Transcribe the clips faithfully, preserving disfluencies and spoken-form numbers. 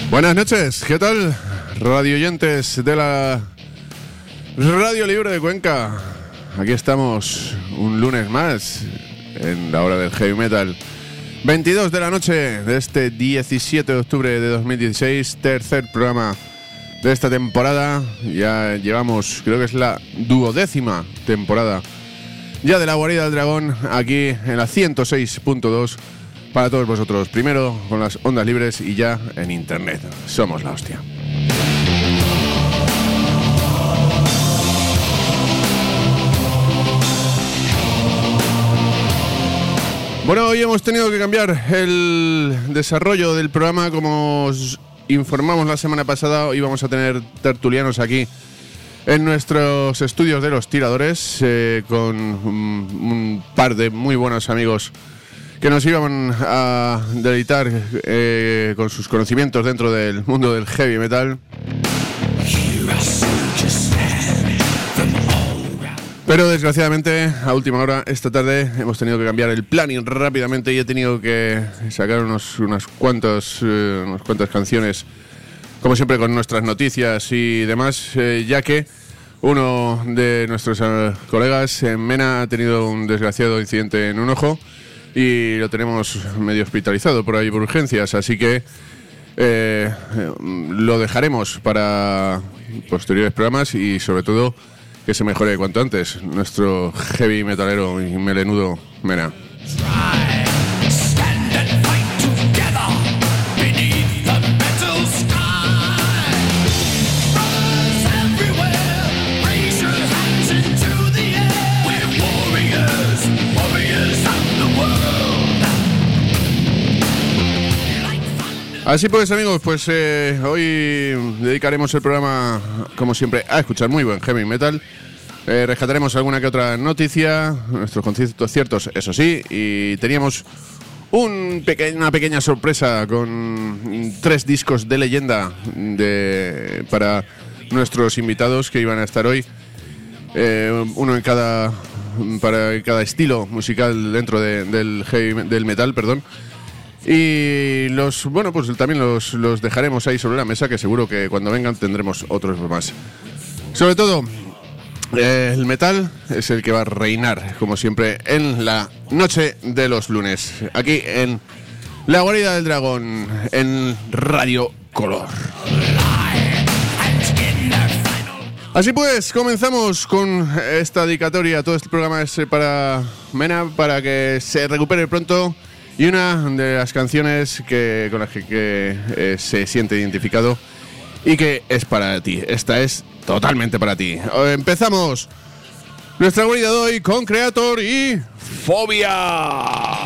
Buenas noches, ¿qué tal? Radio oyentes de la Radio Libre de Cuenca. Aquí estamos un lunes más en la hora del heavy metal. veintidós de la noche de este diecisiete de octubre de dos mil dieciséis, tercer programa de esta temporada. Ya llevamos, creo que es la duodécima temporada ya de La Guarida del Dragón, aquí en la ciento seis punto dos para todos vosotros. Primero con las ondas libres y ya en internet. Somos la hostia. Bueno, hoy hemos tenido que cambiar el desarrollo del programa. Como os informamos la semana pasada, hoy vamos a tener tertulianos aquí en nuestros estudios de Los Tiradores, eh, con un, un par de muy buenos amigos que nos iban a deleitar eh, con sus conocimientos dentro del mundo del heavy metal. Pero desgraciadamente, a última hora, esta tarde, hemos tenido que cambiar el planning rápidamente y he tenido que sacar unos, unas, cuantos, eh, unas cuantas canciones, como siempre con nuestras noticias y demás, eh, ya que uno de nuestros eh, colegas, eh, Mena, ha tenido un desgraciado incidente en un ojo y lo tenemos medio hospitalizado por ahí por urgencias, así que eh, lo dejaremos para posteriores programas y sobre todo que se mejore cuanto antes nuestro heavy metalero y melenudo Mena. Así pues, amigos, pues eh, hoy dedicaremos el programa, como siempre, a escuchar muy buen heavy metal. Eh, rescataremos alguna que otra noticia, nuestros conciertos ciertos, eso sí, y teníamos un peque- una pequeña sorpresa con tres discos de leyenda de, para nuestros invitados que iban a estar hoy, eh, uno en cada para cada estilo musical dentro de, del heavy, del metal, perdón. Y los, bueno, pues también los, los dejaremos ahí sobre la mesa, que seguro que cuando vengan tendremos otros más. Sobre todo, eh, el metal es el que va a reinar, como siempre, en la noche de los lunes, aquí en La Guarida del Dragón, en Radio Color. Así pues, comenzamos con esta dedicatoria. Todo este programa es para Mena, para que se recupere pronto. Y una de las canciones que, con las que, que eh, se siente identificado y que es para ti. Esta es totalmente para ti. Empezamos nuestra guarida de hoy con Creator y Fobia.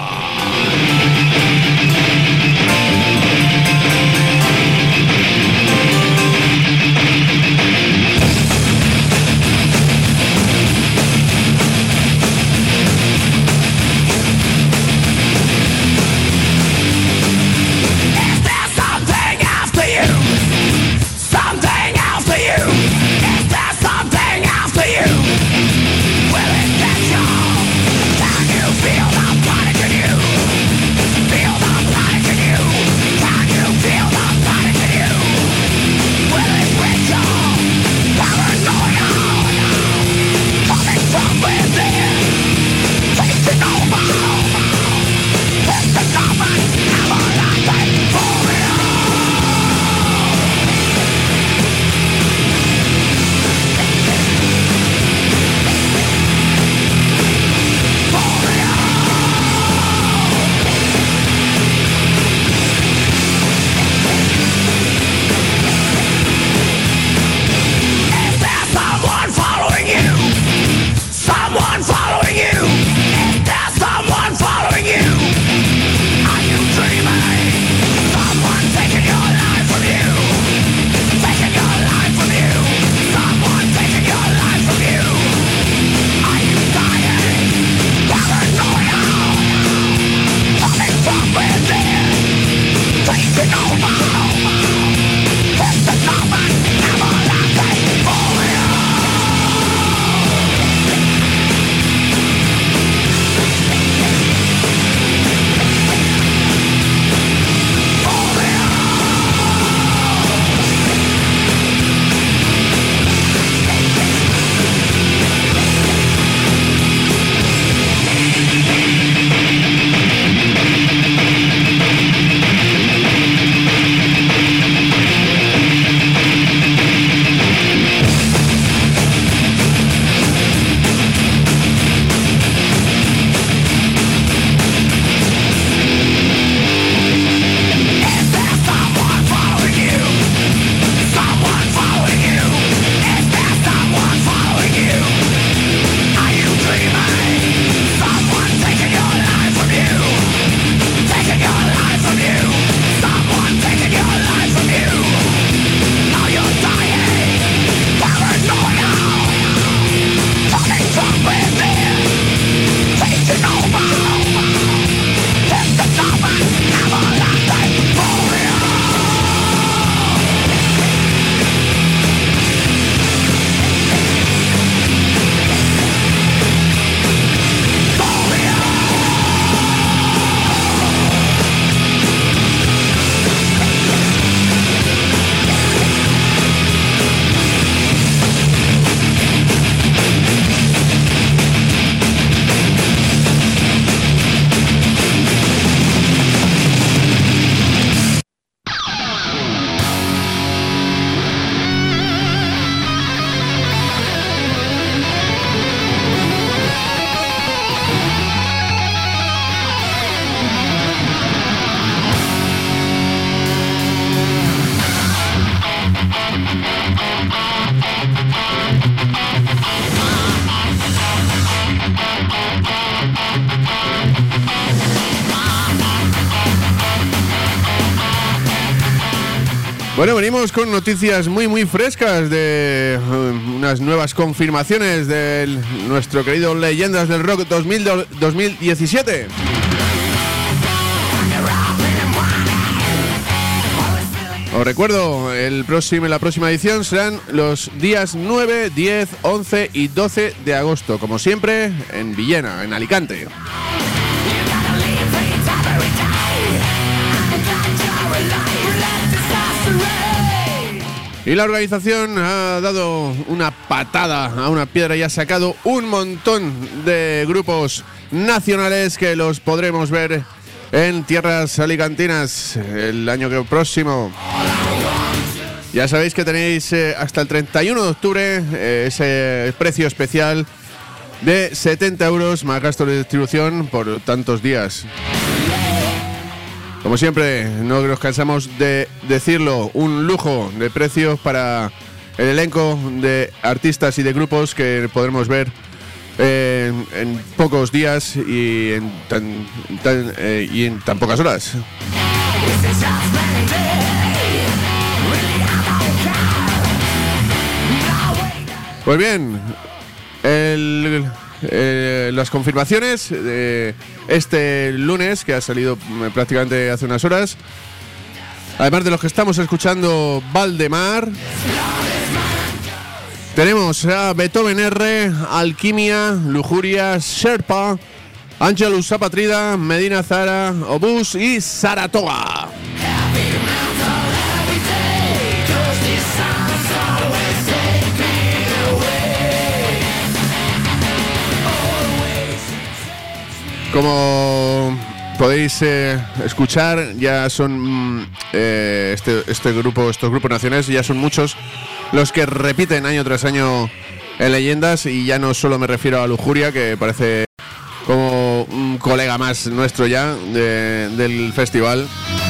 Bueno, venimos con noticias muy muy frescas de uh, unas nuevas confirmaciones de nuestro querido Leyendas del Rock dos mil diecisiete. Os recuerdo, el próximo, la próxima edición serán los días nueve, diez, once y doce de agosto, como siempre, en Villena, en Alicante. Y la organización ha dado una patada a una piedra y ha sacado un montón de grupos nacionales que los podremos ver en tierras alicantinas el año próximo. Ya sabéis que tenéis eh, hasta el treinta y uno de octubre eh, ese precio especial de setenta euros más gastos de distribución por tantos días. Como siempre, no nos cansamos de decirlo, un lujo de precios para el elenco de artistas y de grupos que podremos ver eh, en, en pocos días y en tan, tan, eh, y en tan pocas horas. Pues bien, el... Eh, las confirmaciones de este lunes, que ha salido prácticamente hace unas horas, además de los que estamos escuchando, Valdemar, tenemos a Beethoven R, Alquimia, Lujuria, Sherpa, Angelus Apatrida, Medina Zara, Obús y Saratoga. Como podéis eh, escuchar, ya son eh, este, este grupo, estos grupos nacionales, ya son muchos los que repiten año tras año en Leyendas, y ya no solo me refiero a Lujuria, que parece como un colega más nuestro ya de, del festival.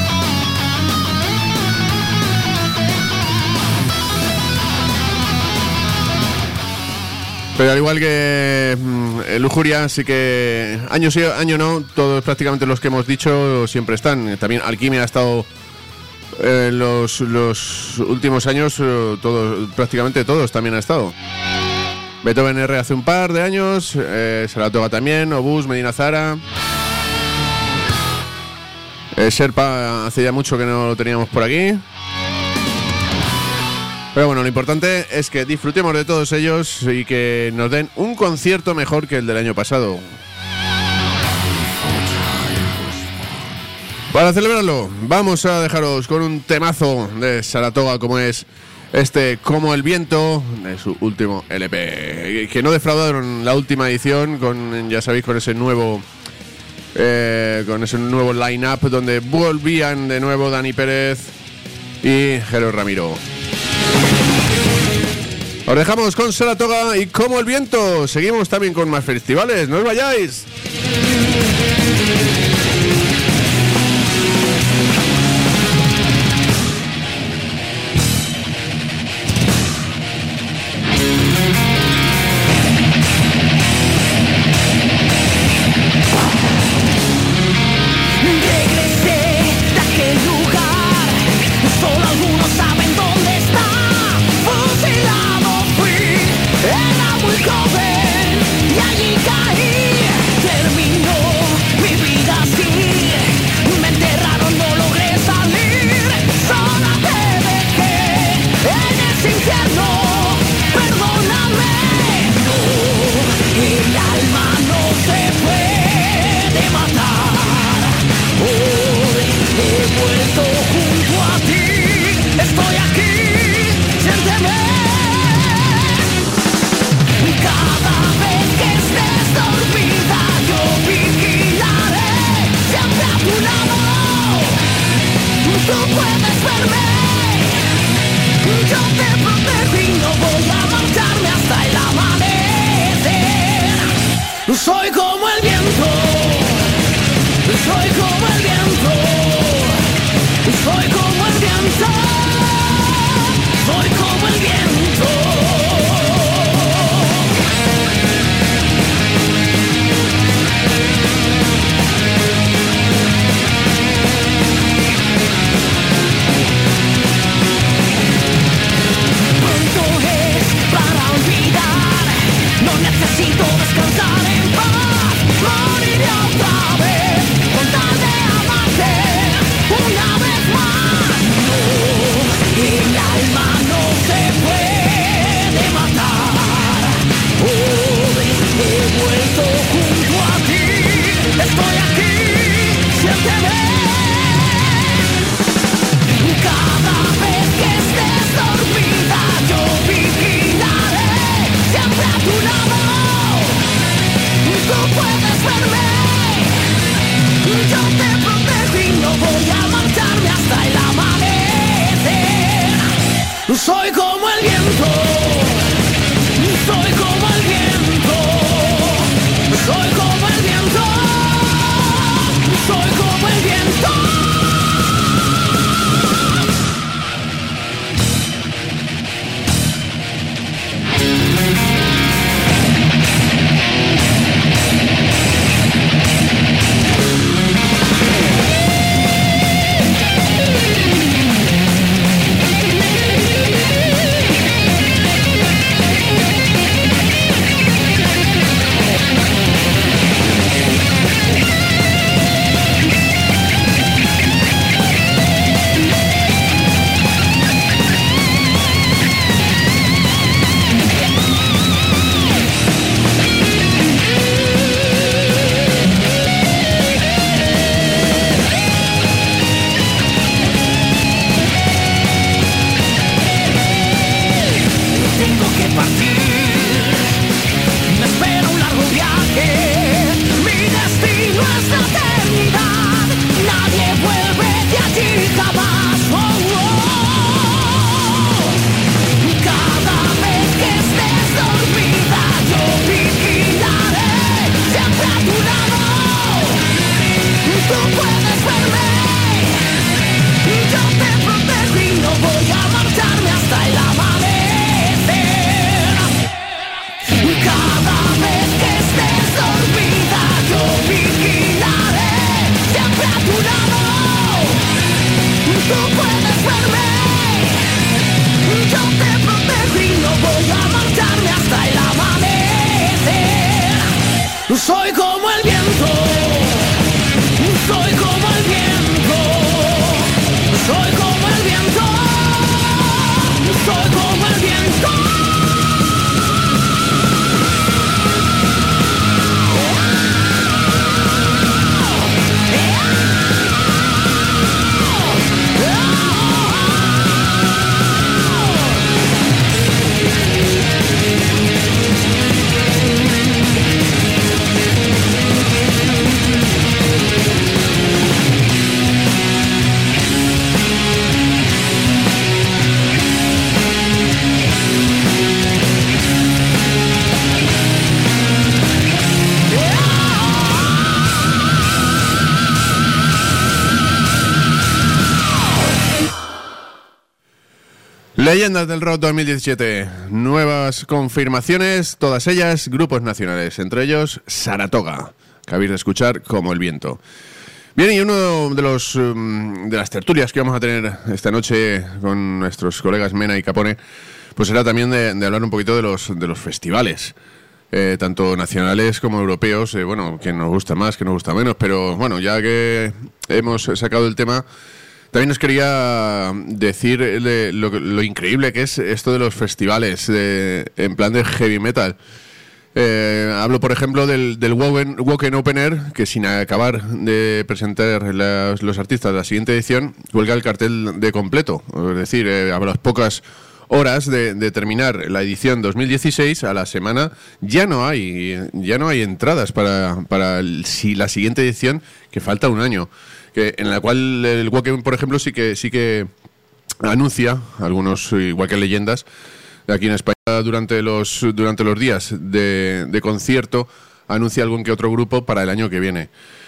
Pero al igual que mm, Lujuria, sí que año sí, año no, todos prácticamente los que hemos dicho siempre están. También Alquimia ha estado en eh, los, los últimos años, eh, todos, prácticamente todos también ha estado. Beethoven R hace un par de años, eh, Saratoga también, Obús, Medina Zara. Eh, Sherpa hace ya mucho que no lo teníamos por aquí. Pero bueno, lo importante es que disfrutemos de todos ellos y que nos den un concierto mejor que el del año pasado. Para celebrarlo, vamos a dejaros con un temazo de Saratoga, como es este Como el Viento, de su último L P, que no defraudaron la última edición, con, ya sabéis, con ese nuevo eh, con ese nuevo line-up donde volvían de nuevo Dani Pérez y Jero Ramiro. Os dejamos con Saratoga y Como el Viento. Seguimos también con más festivales, no os vayáis. Soy como el viento, soy como el viento, soy como el viento, soy como el viento. voy a marcharme hasta el amanecer. Soy como el viento, soy como el viento, soy como el viento, soy como el viento. Soy como el viento, soy como el viento, soy como el viento, soy como el viento. Leyendas del Rock dos mil diecisiete, nuevas confirmaciones, todas ellas grupos nacionales, entre ellos Saratoga, que habéis de escuchar como el viento. Bien, y uno de los um, de las tertulias que vamos a tener esta noche con nuestros colegas Mena y Capone, pues será también de, de hablar un poquito de los de los festivales, eh, tanto nacionales como europeos, eh, bueno, que nos gusta más, que nos gusta menos, pero bueno, ya que hemos sacado el tema, también os quería decir lo, lo increíble que es esto de los festivales de, en plan de heavy metal. Eh, hablo, por ejemplo, del, del Woken, Woken Open Air, que sin acabar de presentar las, los artistas de la siguiente edición, cuelga el cartel de completo. Es decir, eh, a las pocas horas de, de terminar la edición dos mil dieciséis, a la semana, ya no hay ya no hay entradas para, para el, si la siguiente edición, que falta un año. Que, en la cual el Woken, por ejemplo, sí que sí que anuncia, algunos igual que Leyendas, aquí en España durante los durante los días de, de concierto, anuncia algún que otro grupo para el año que viene.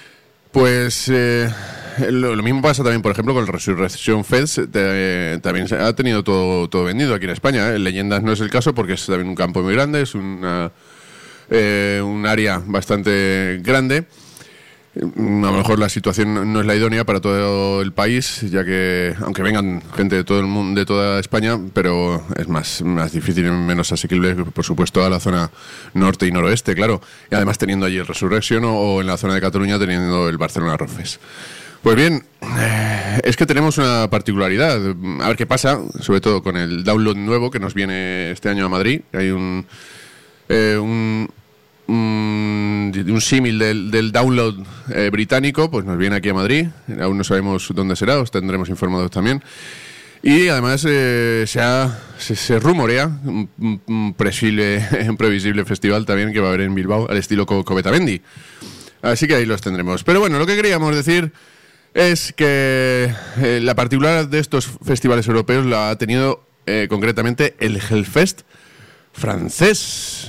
Pues eh, lo, lo mismo pasa también, por ejemplo, con el Resurrection Fest, eh, también ha tenido todo, todo vendido aquí en España. ¿eh? Leyendas no es el caso porque es también un campo muy grande, es una, eh, un área bastante grande. A lo mejor la situación no es la idónea para todo el país, ya que, aunque vengan gente de todo el mundo, de toda España, pero es más, más difícil y menos asequible, por supuesto, a la zona norte y noroeste, claro. Y además teniendo allí el Resurrection o, o en la zona de Cataluña teniendo el Barcelona Rockfest. Pues bien, es que tenemos una particularidad. A ver qué pasa, sobre todo con el download nuevo que nos viene este año a Madrid. Hay un... Eh, un un, un símil del, del download eh, británico, pues nos viene aquí a Madrid. Aún no sabemos dónde será, os tendremos informados también. Y además eh, se, ha, se, se rumorea un, un, previsible, un previsible festival también que va a haber en Bilbao al estilo Covetavendi. Así que ahí los tendremos. Pero bueno, lo que queríamos decir es que eh, la particularidad de estos festivales europeos la ha tenido eh, concretamente el Hellfest francés.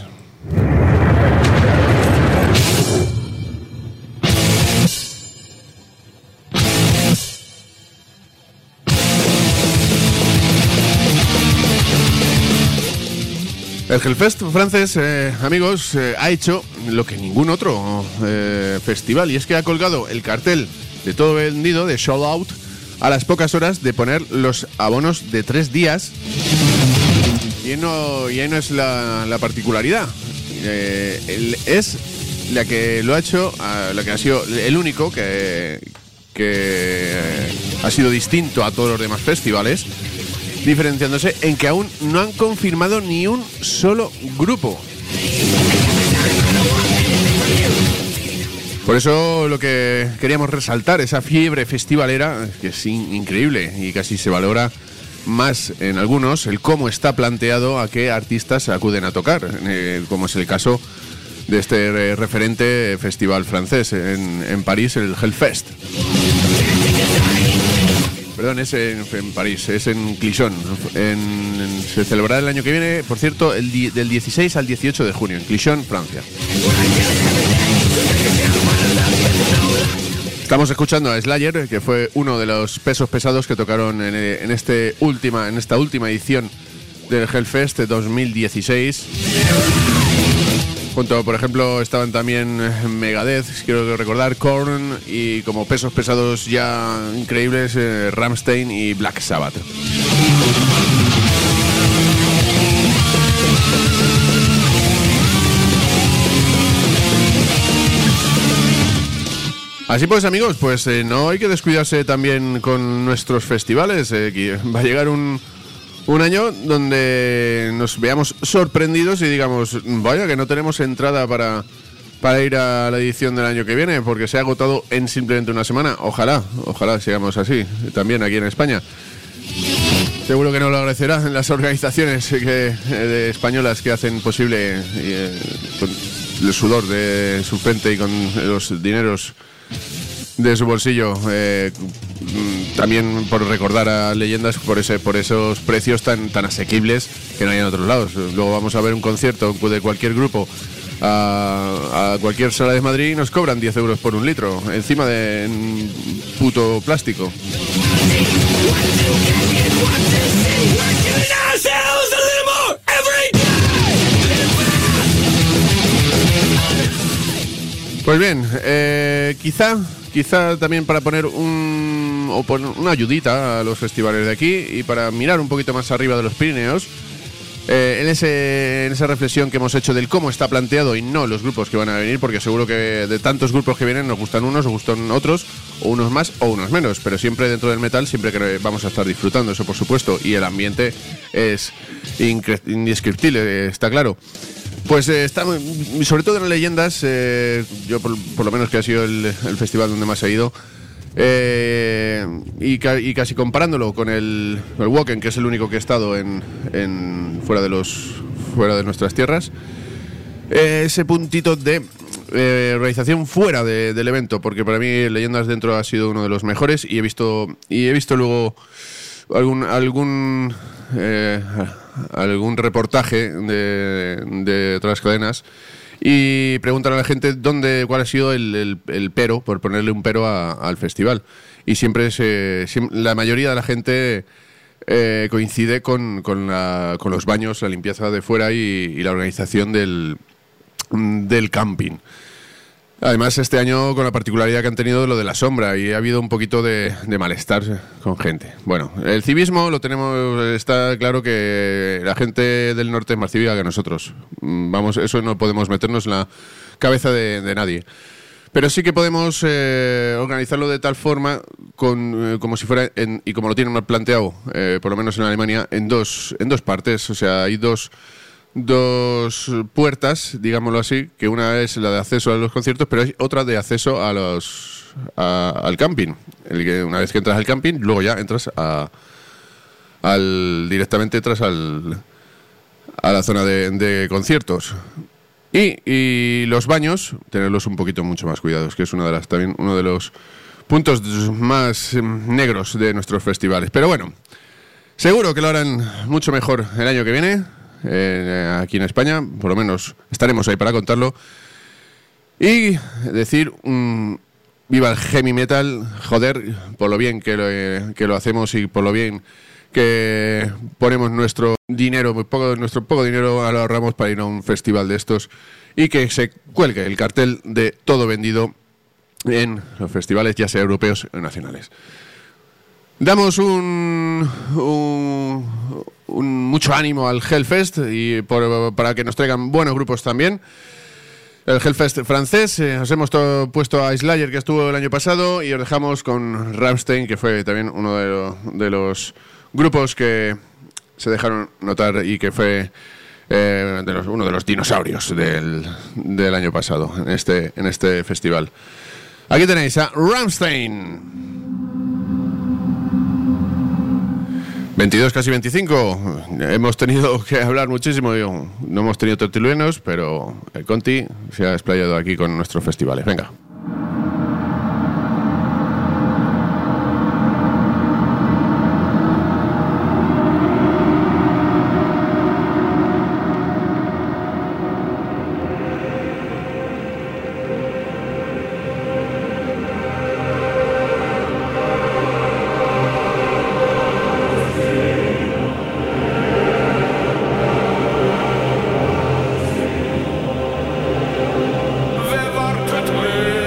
El Hellfest francés, eh, amigos, eh, ha hecho lo que ningún otro eh, festival, y es que ha colgado el cartel de todo vendido, de Sold Out, a las pocas horas de poner los abonos de tres días. Y, no, y ahí no es la, la particularidad. Eh, el, es la que lo ha hecho, uh, la que ha sido el único que, que ha sido distinto a todos los demás festivales, diferenciándose en que aún no han confirmado ni un solo grupo. Por eso lo que queríamos resaltar, esa fiebre festivalera, que es in- increíble y casi se valora más en algunos el cómo está planteado a qué artistas acuden a tocar, eh, como es el caso de este eh, referente festival francés en, en París, el Hellfest. Perdón, es en, en París, es en Clisson. En, en, se celebrará el año que viene, por cierto, el di, del dieciséis al dieciocho de junio, en Clisson, Francia. Estamos escuchando a Slayer, que fue uno de los pesos pesados que tocaron en, en, este última, en esta última edición del Hellfest de dos mil dieciséis. Junto, por ejemplo, estaban también Megadeth, quiero recordar, Korn, y como pesos pesados ya increíbles, eh, Rammstein y Black Sabbath. Así pues, amigos, pues eh, no hay que descuidarse también con nuestros festivales. Eh, que va a llegar un... Un año donde nos veamos sorprendidos y digamos, vaya que no tenemos entrada para, para ir a la edición del año que viene, porque se ha agotado en simplemente una semana. Ojalá, ojalá sigamos así, también aquí en España. Seguro que nos lo agradecerán las organizaciones que, de españolas que hacen posible, eh, con el sudor de su frente y con los dineros de su bolsillo, eh, también por recordar a leyendas por ese por esos precios tan tan asequibles que no hay en otros lados. Luego vamos a ver un concierto de cualquier grupo a, a cualquier sala de Madrid y nos cobran diez euros por un litro, encima de un puto plástico. Pues bien, eh, quizá Quizá también para poner un o poner una ayudita a los festivales de aquí y para mirar un poquito más arriba de los Pirineos, eh, en, ese, en esa reflexión que hemos hecho del cómo está planteado y no los grupos que van a venir, porque seguro que de tantos grupos que vienen nos gustan unos, nos gustan otros, o unos más o unos menos, pero siempre dentro del metal siempre que vamos a estar disfrutando, eso por supuesto, y el ambiente es incre- indescriptible, está claro. Pues eh, está, sobre todo en las leyendas, eh, yo por, por lo menos que ha sido el, el festival donde más he ido, eh, y, ca, y casi comparándolo con el, el Wacken, que es el único que he estado en, en fuera de los fuera de nuestras tierras, eh, ese puntito de eh, realización fuera de, del evento, porque para mí Leyendas Dentro ha sido uno de los mejores y he visto y he visto luego algún algún eh, algún reportaje de, de otras cadenas y preguntan a la gente dónde cuál ha sido el, el, el pero, por ponerle un pero a, al festival, y siempre se siempre, la mayoría de la gente eh, coincide con, con, la, con los baños, la limpieza de fuera y, y la organización del, del camping. Además, este año con la particularidad que han tenido lo de la sombra y ha habido un poquito de, de malestar con gente. Bueno, el civismo lo tenemos, está claro que la gente del norte es más cívica que nosotros. Vamos, eso no podemos meternos en la cabeza de, de nadie. Pero sí que podemos eh, organizarlo de tal forma, con, eh, como si fuera, en, y como lo tienen planteado, eh, por lo menos en Alemania, en dos, en dos partes. O sea, hay dos... dos puertas, digámoslo así, que una es la de acceso a los conciertos, pero hay otra de acceso a los a, al camping. El que una vez que entras al camping, luego ya entras a al directamente entras al a la zona de, de conciertos. Y, y los baños, tenerlos un poquito mucho más cuidados, que es una de las también uno de los puntos más negros de nuestros festivales. Pero bueno, seguro que lo harán mucho mejor el año que viene, eh, aquí en España, por lo menos estaremos ahí para contarlo. Y decir, um, viva el heavy metal, joder, por lo bien que lo, eh, que lo hacemos y por lo bien que ponemos nuestro dinero, muy poco, nuestro poco dinero lo ahorramos para ir a un festival de estos y que se cuelgue el cartel de todo vendido en los festivales, ya sea europeos o nacionales. Damos un, un, un mucho ánimo al Hellfest y por, para que nos traigan buenos grupos también. El Hellfest francés, eh, os hemos to- puesto a Slayer, que estuvo el año pasado, y os dejamos con Rammstein, que fue también uno de, lo, de los grupos que se dejaron notar y que fue eh, de los, uno de los dinosaurios del, del año pasado en este, en este festival. Aquí tenéis a Rammstein. veintidós, casi veinticinco. Hemos tenido que hablar muchísimo. No hemos tenido tertulianos, pero el Conti se ha desplayado aquí con nuestros festivales. Venga. Wer wartet mit?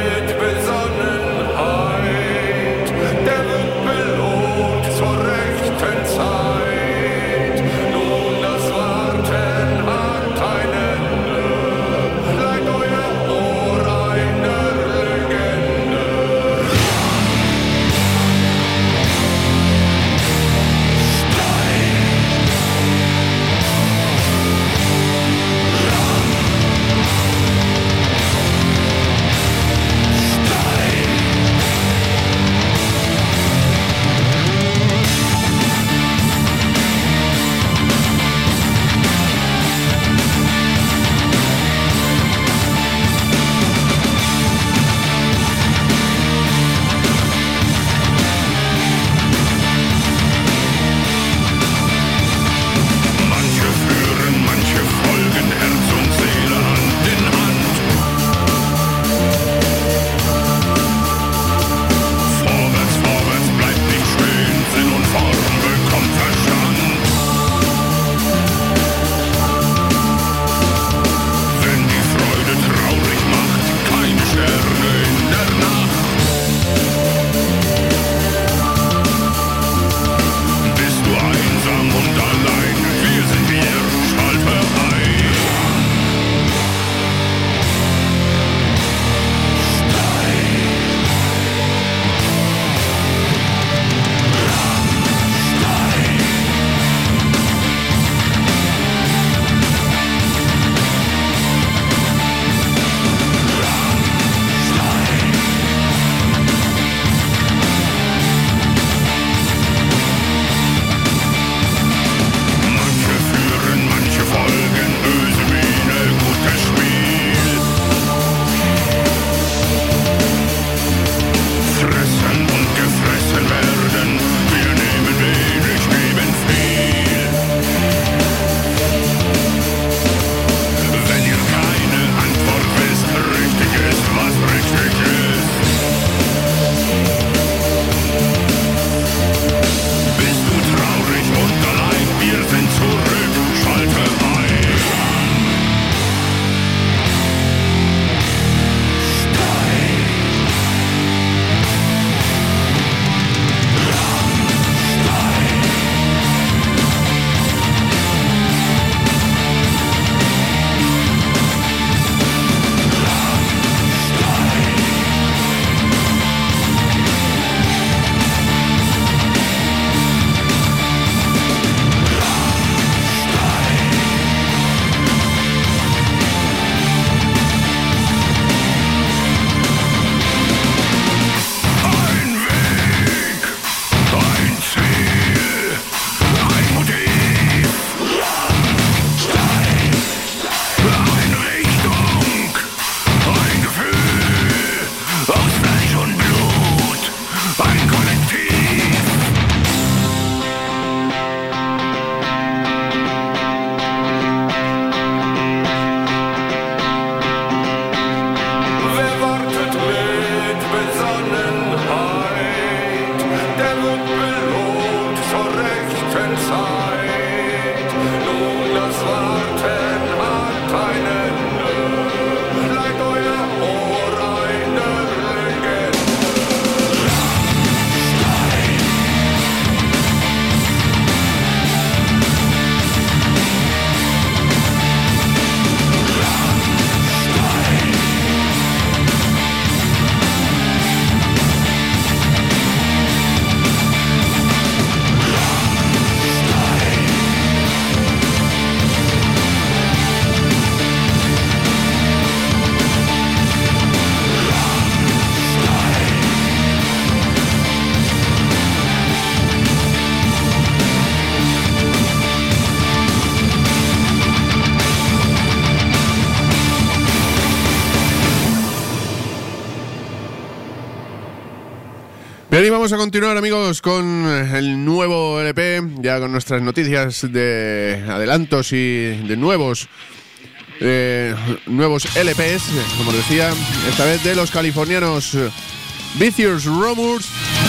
Bien, y vamos a continuar, amigos, con el nuevo L P, ya con nuestras noticias de adelantos y de nuevos eh, nuevos L Ps, como decía, esta vez de los californianos Vicious Rumors,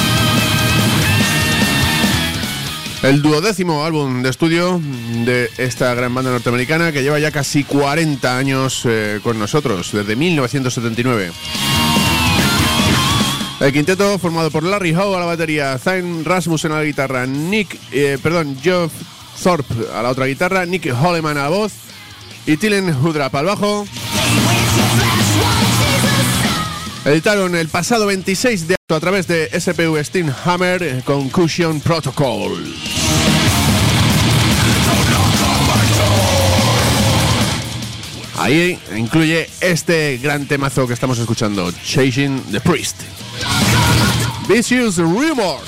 el duodécimo álbum de estudio de esta gran banda norteamericana que lleva ya casi cuarenta años eh, con nosotros, desde mil novecientos setenta y nueve. El quinteto, formado por Larry Howe a la batería, Zane Rasmussen a la guitarra, Nick, eh, perdón, Geoff Thorpe a la otra guitarra, Nick Holleman a la voz y Tylen Hudrap al bajo, editaron el pasado veintiséis de agosto a través de S P V Steam Hammer Concussion Protocol. Ahí incluye este gran temazo que estamos escuchando, Chasing the Priest. Vicious Rumors.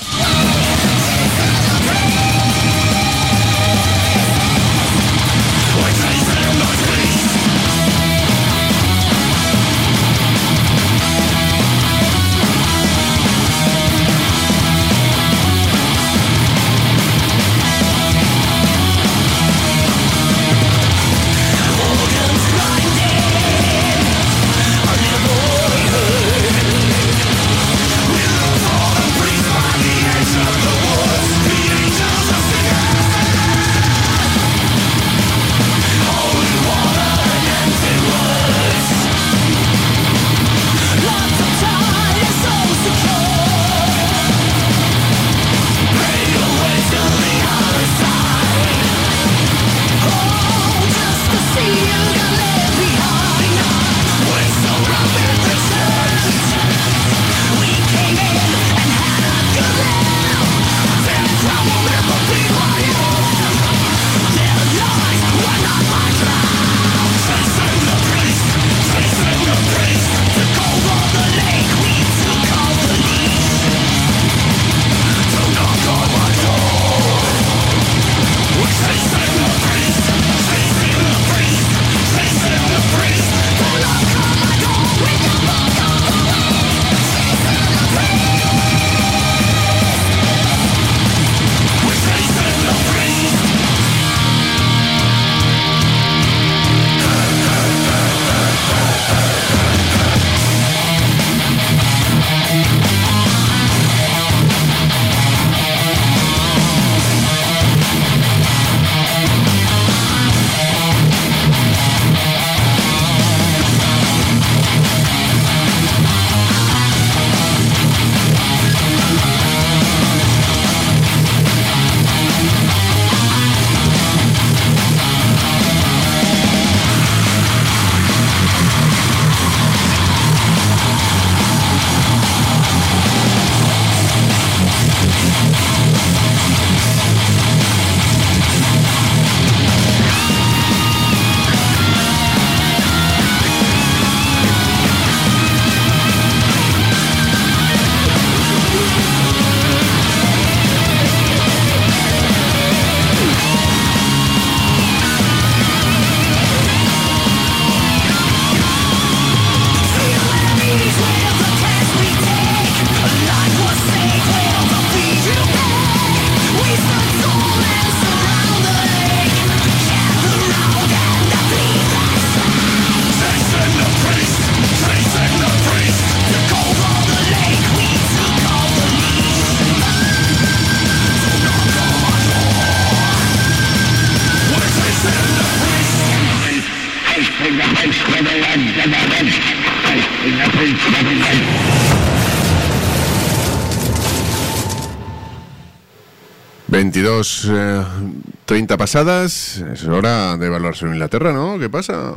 veintidós, eh, treinta pasadas. Es hora de evaluarse en Inglaterra, ¿no? ¿Qué pasa?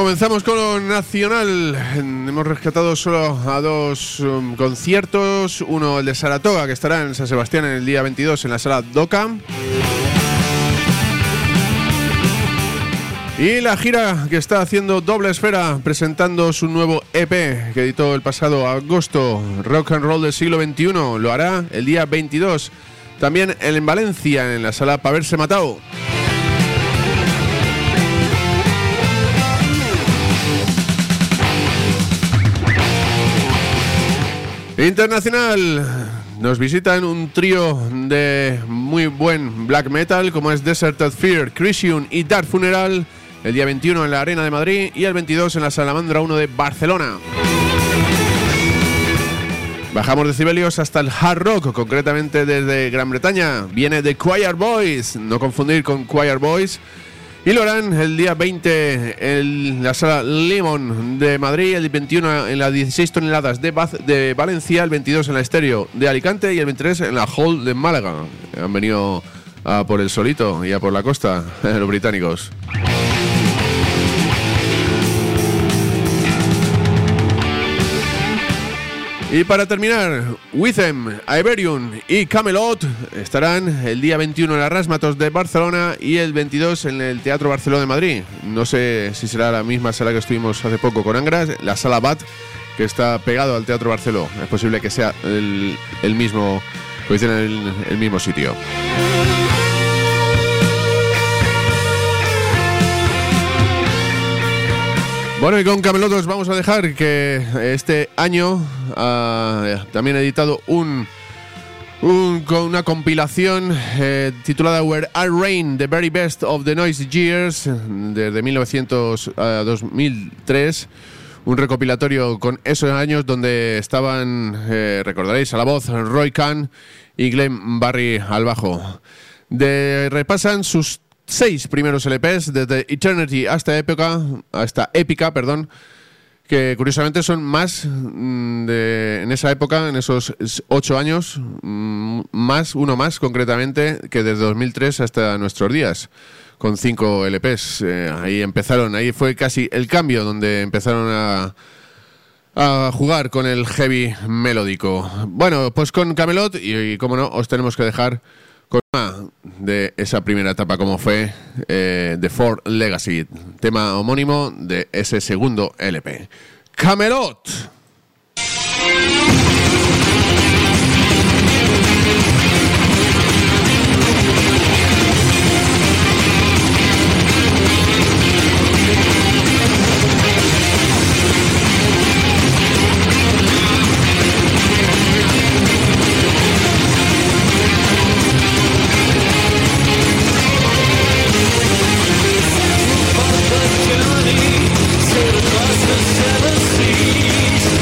comenzamos con lo nacional. Hemos rescatado solo a dos um, conciertos. Uno, el de Saratoga, que estará en San Sebastián en el día veintidós en la sala Doca. Y la gira que está haciendo Doble Esfera, presentando su nuevo E P que editó el pasado agosto, Rock and Roll del siglo veintiuno. Lo hará el día veintidós. También en Valencia, en la sala Pa' Verse Matao. Internacional, nos visitan un trío de muy buen black metal como es Deserted Fear, Crisium y Dark Funeral, el día veintiuno en la Arena de Madrid y el veintidós en la Salamandra uno de Barcelona. Bajamos decibelios hasta el hard rock, concretamente desde Gran Bretaña. Viene The Choir Boys, no confundir con Choir Boys. Y lo harán el día veinte en la sala Limón de Madrid, el veintiuno en las dieciséis toneladas de, Baz, de Valencia, el veintidós en la Estéreo de Alicante y el veintitrés en la Hall de Málaga. Han venido a por el solito y a por la costa los británicos. Y para terminar, Withem, Iberium y Camelot estarán el día veintiuno en la Rasmatos de Barcelona y el veintidós en el Teatro Barceló de Madrid. No sé si será la misma sala que estuvimos hace poco con Angras, la sala Bat, que está pegado al Teatro Barceló. Es posible que sea el, el mismo, lo dicen en el, el mismo sitio. Bueno, y con Camelot os vamos a dejar que este año uh, también he editado un, un, una compilación eh, titulada Where I Reign, The Very Best of the Noise Years, desde mil novecientos a dos mil tres. Un recopilatorio con esos años donde estaban, eh, recordaréis, a la voz Roy Khan y Glenn Barry al bajo. De, repasan sus seis primeros L Pes, desde Eternity hasta Épica, hasta Épica, perdón, que curiosamente son más de, en esa época, en esos ocho años, más, uno más concretamente, que desde dos mil tres hasta nuestros días, con cinco L Pes. Eh, ahí empezaron, ahí fue casi el cambio, donde empezaron a, a jugar con el heavy melódico. Bueno, pues con Camelot, y, y como no, os tenemos que dejar con una de esa primera etapa como fue eh, The Ford Legacy, tema homónimo de ese segundo L P. Camelot. Journey, sail across the seven seas.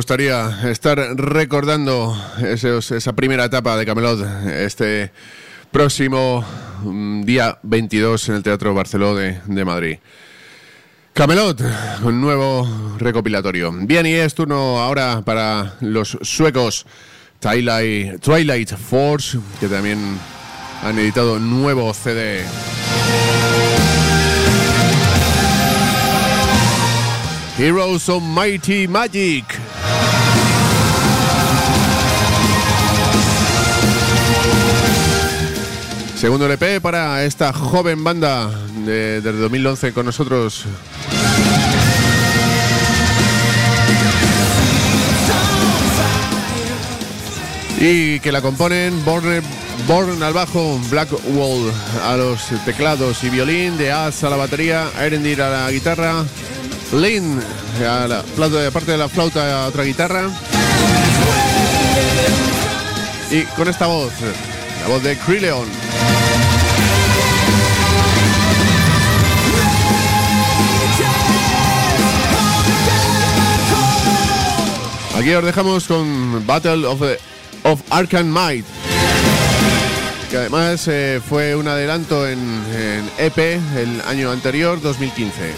gustaría estar recordando esos, esa primera etapa de Camelot este próximo um, día veintidós en el Teatro Barceló de, de Madrid. Camelot, un nuevo recopilatorio. Bien, y es turno ahora para los suecos Twilight, Twilight Force, que también han editado nuevo C D. Heroes of Mighty Magic. Segundo L P para esta joven banda de, desde dos mil once con nosotros. Y que la componen Born, Born al bajo, Blackwall a los teclados y violín, de Az a la batería, Erendir a la guitarra, Lynn a la flauta, aparte de la flauta a otra guitarra. Y con esta voz, la voz de Krilleon. Aquí os dejamos con Battle of, the, of Arkham Might, que además eh, fue un adelanto en, en E P el año anterior, dos mil quince.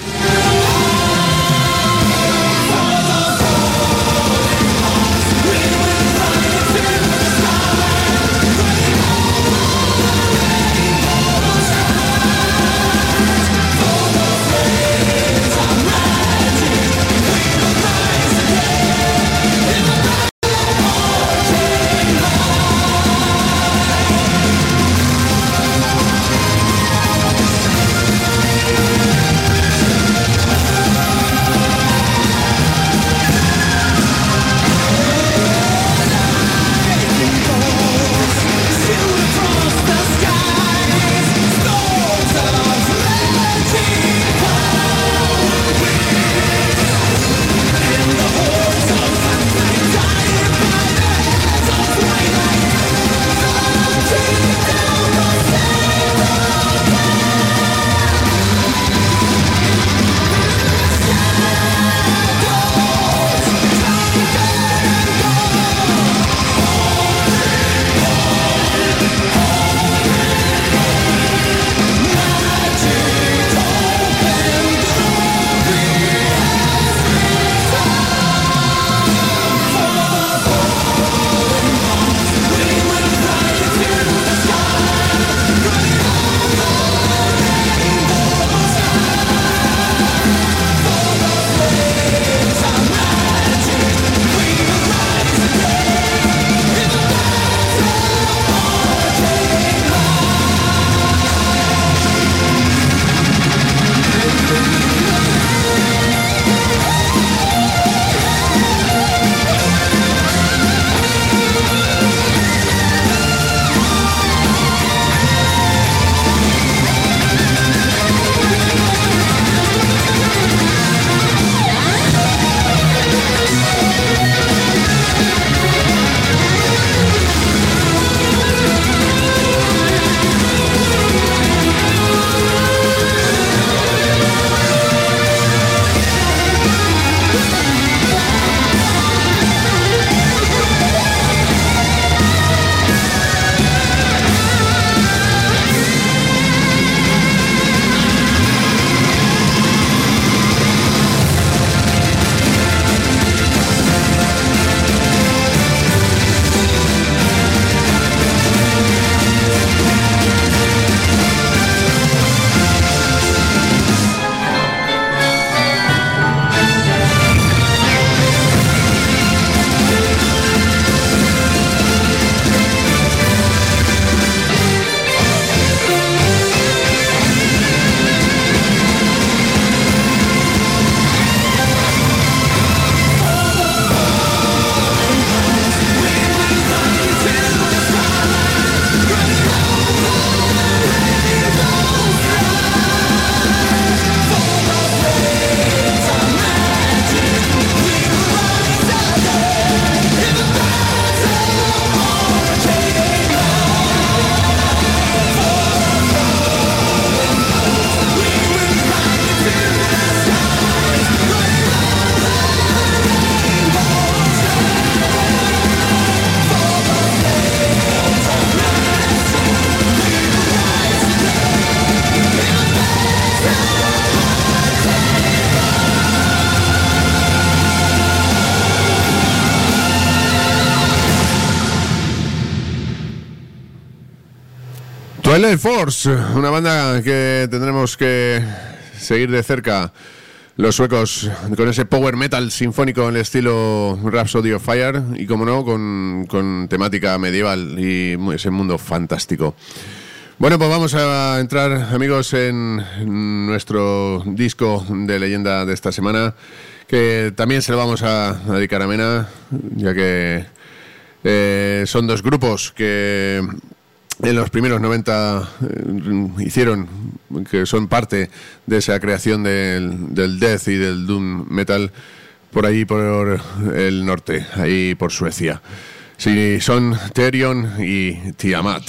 Twilight Force, una banda que tendremos que seguir de cerca. Los suecos con ese power metal sinfónico en el estilo Rhapsody of Fire y, como no, con, con temática medieval y ese mundo fantástico. Bueno, pues vamos a entrar, amigos, en nuestro disco de leyenda de esta semana, que también se lo vamos a dedicar a Mena, ya que eh, son dos grupos que en los primeros noventa eh, hicieron, que son parte de esa creación del, del death y del doom metal por ahí, por el norte, ahí por Suecia. Sí, son Therion y Tiamat.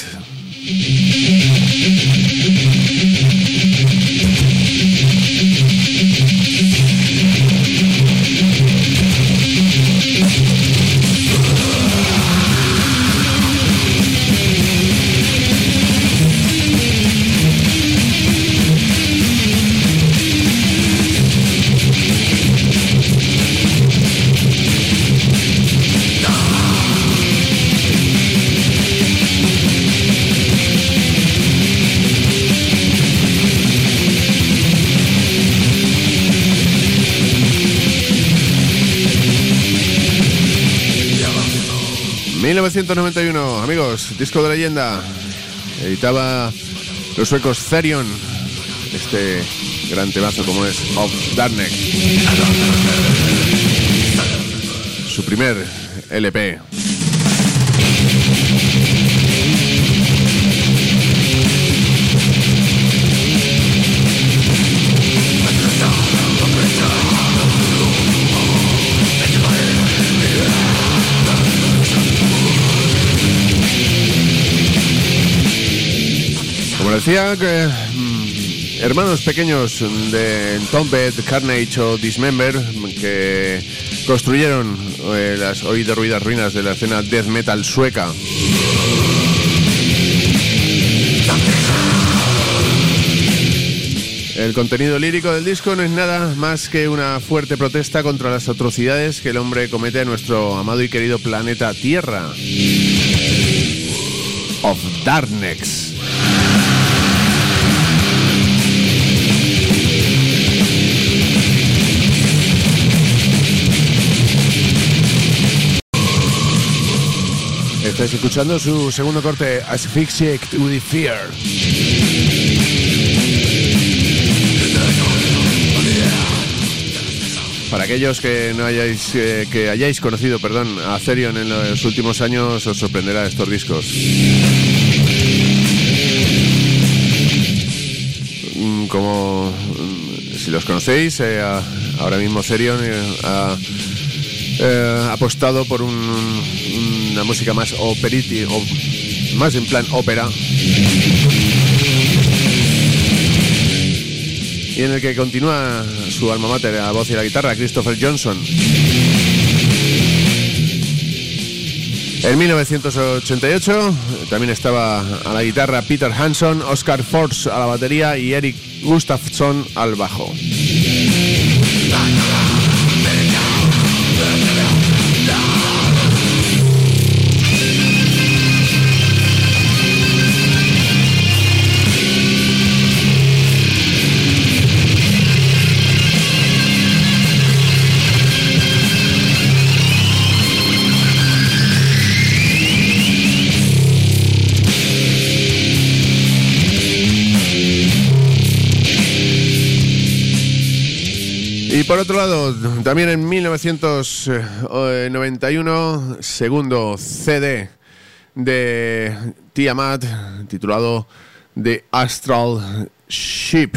mil novecientos noventa y uno, amigos, disco de leyenda. Editaba los suecos Therion este gran temazo como es Of Darkness, su primer L P. Como decía, que mmm, hermanos pequeños de Entombed, Carnage o Dismember, que construyeron eh, las hoy derruidas ruinas de la escena death metal sueca. El contenido lírico del disco no es nada más que una fuerte protesta contra las atrocidades que el hombre comete a nuestro amado y querido planeta Tierra. Of Darkness. Estáis escuchando su segundo corte, Asphyxiate with Fear. Para aquellos que no hayáis eh, que hayáis conocido, perdón, a Therion en los últimos años, os sorprenderá estos discos. Como si los conocéis, eh, ahora mismo Therion eh, ha eh, apostado por un, una música más operiti, o más en plan ópera, y en el que continúa su alma mater, la voz y la guitarra, Christopher Johnson. En mil novecientos ochenta y ocho también estaba a la guitarra Peter Hanson, Oscar Force a la batería y Eric Gustafsson al bajo. Y por otro lado, también en mil novecientos noventa y uno, segundo C D de Tiamat, titulado The Astral Ship.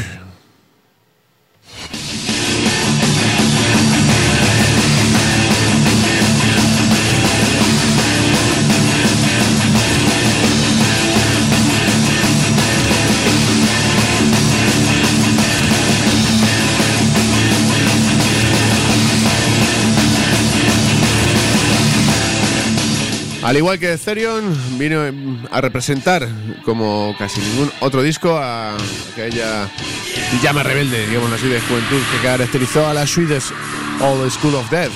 Al igual que Therion, vino a representar, como casi ningún otro disco, a aquella llama rebelde, digamos así, de juventud que caracterizó a la Swedish Old School of Death.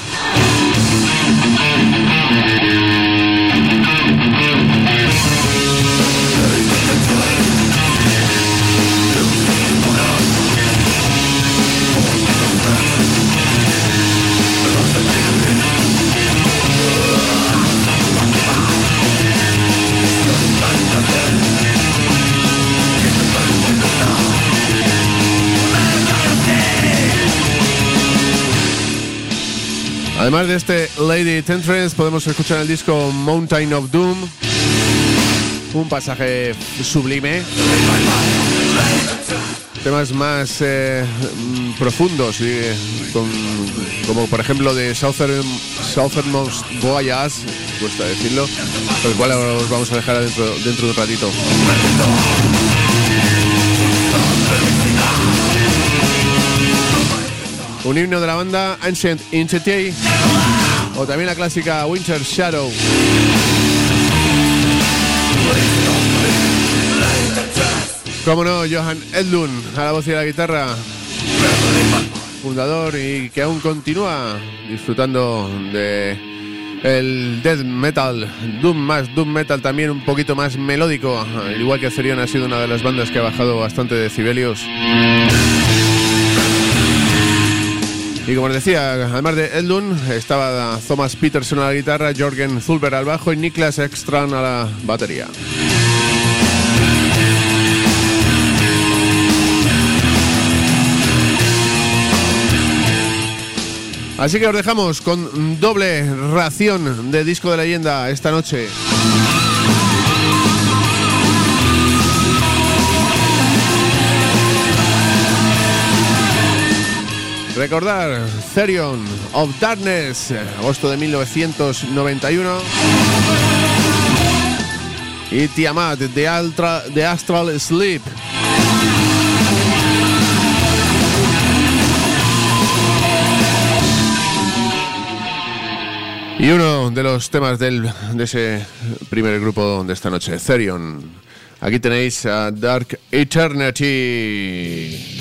Además de este Lady Temptress, podemos escuchar el disco Mountain of Doom, un pasaje sublime, temas más eh, profundos, y, con, como por ejemplo de Southern, Southernmost Voyage, cuesta decirlo, el cual os vamos a dejar dentro, dentro de un ratito. Un himno de la banda Ancient Entity, o también la clásica Winter Shadow. Cómo no, Johan Edlund a la voz y a la guitarra, fundador y que aún continúa disfrutando de el death metal, doom más doom metal, también un poquito más melódico, al igual que Therion ha sido una de las bandas que ha bajado bastante decibelios. Y como les decía, además de Edlund, estaba Thomas Peterson a la guitarra, Jørgen Thulberg al bajo y Niklas Ekstrand a la batería. Así que os dejamos con doble ración de disco de leyenda esta noche. Recordar Therion of Darkness, agosto de mil novecientos noventa y uno, y Tiamat de, Altra, de Astral Sleep. Y uno de los temas del, de ese primer grupo de esta noche, Therion. Aquí tenéis a Dark Eternity.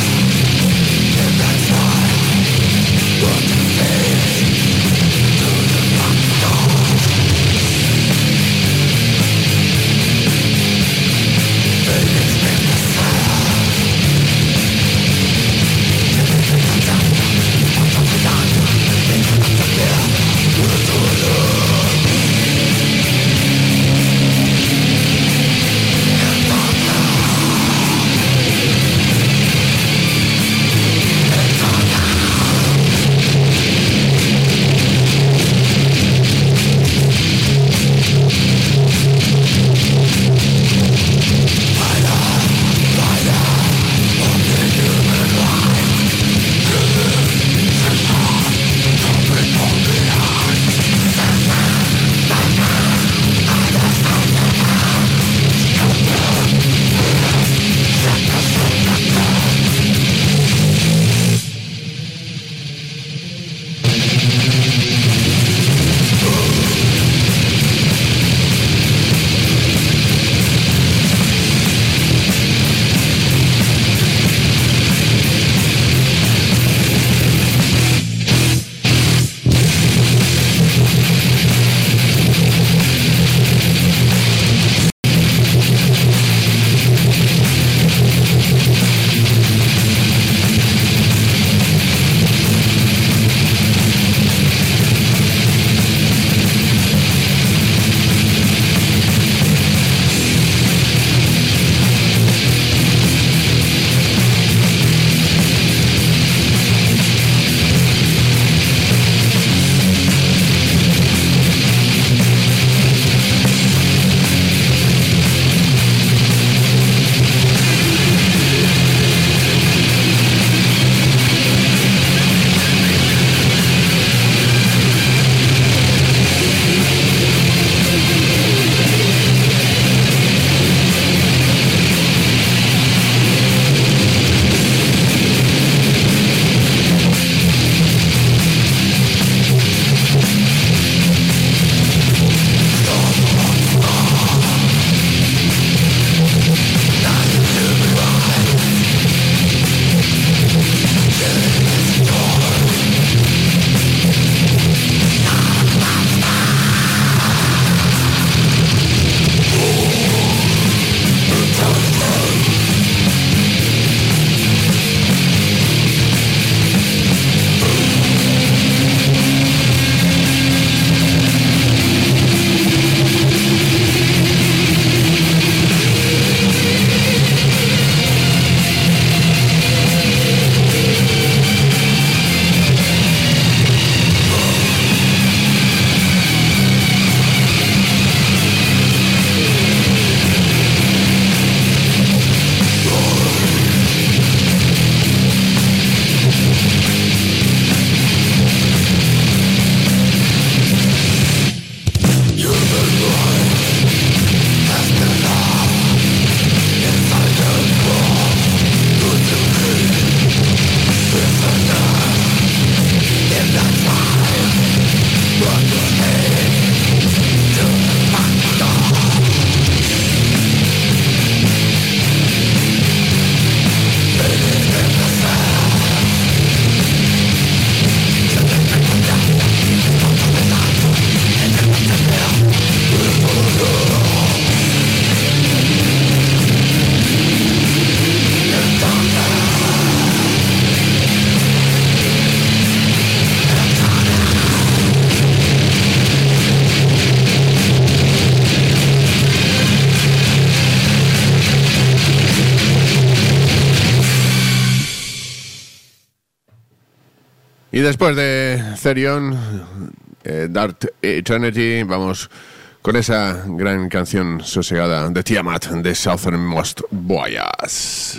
But the face después de Therion, eh, Dark Eternity, vamos con esa gran canción sosegada de Tiamat de Southernmost Voyage.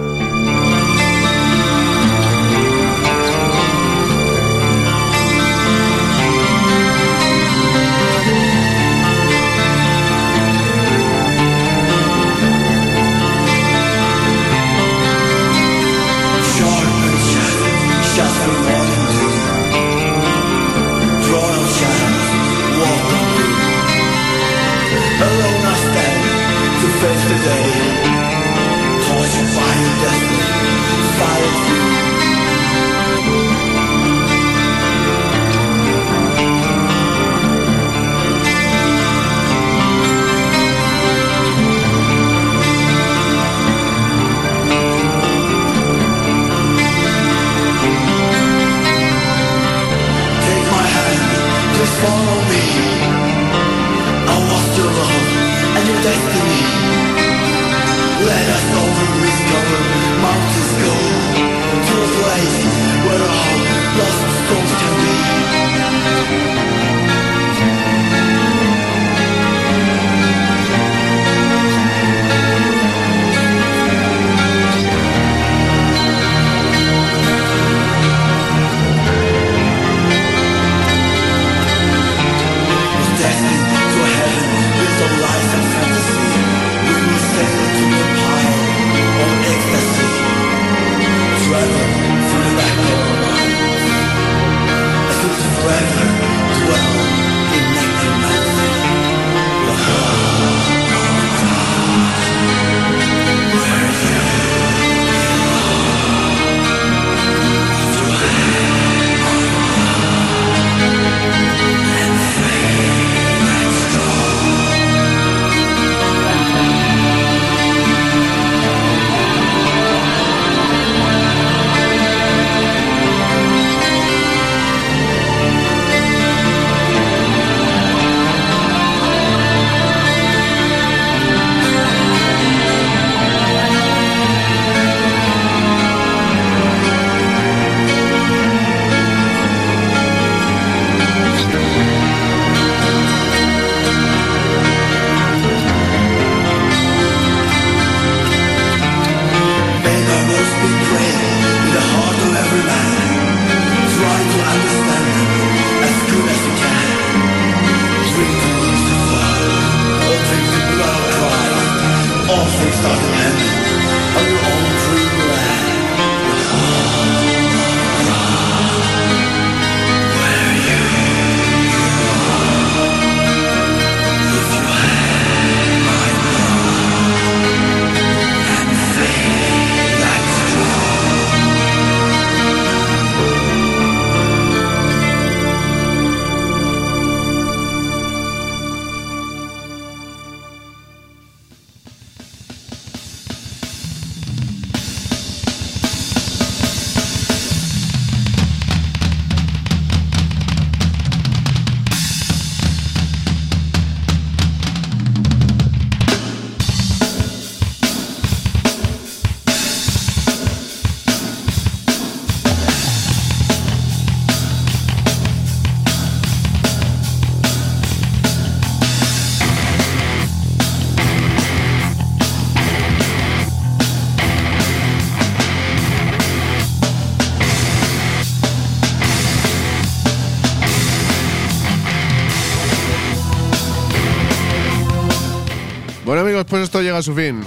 Bueno, amigos, pues esto llega a su fin.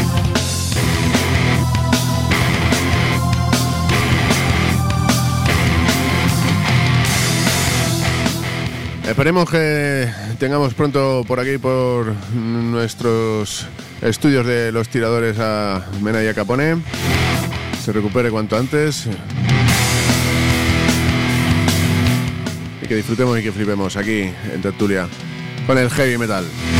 Esperemos que tengamos pronto por aquí, por nuestros estudios de los tiradores, a Mena y a Capone. Se recupere cuanto antes. Y que disfrutemos y que flipemos aquí en Tertulia con el heavy metal.